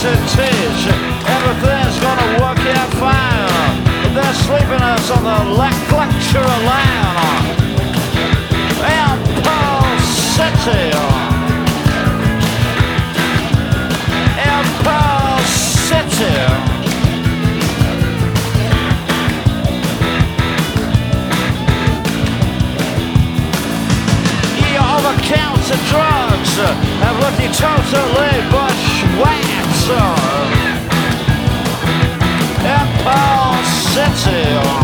cities. Everything's gonna work out fine. They're sleeping us on the lecture line. Empire City. Empire City. Over-counted drugs have left you totally bushwhacked. Empire City.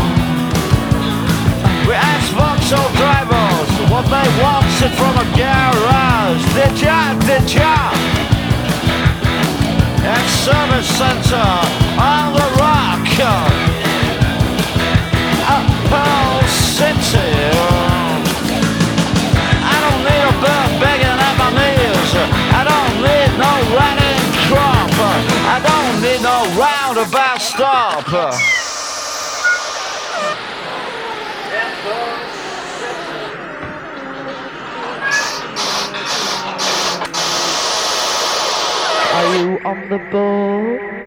We asked Vauxhall drivers what they wanted from a garage. Did ya? At Service Center on the Rock. Empire City. Begging at my knees. I don't need no riding crop. I don't need no roundabout stop. Are you on the boat?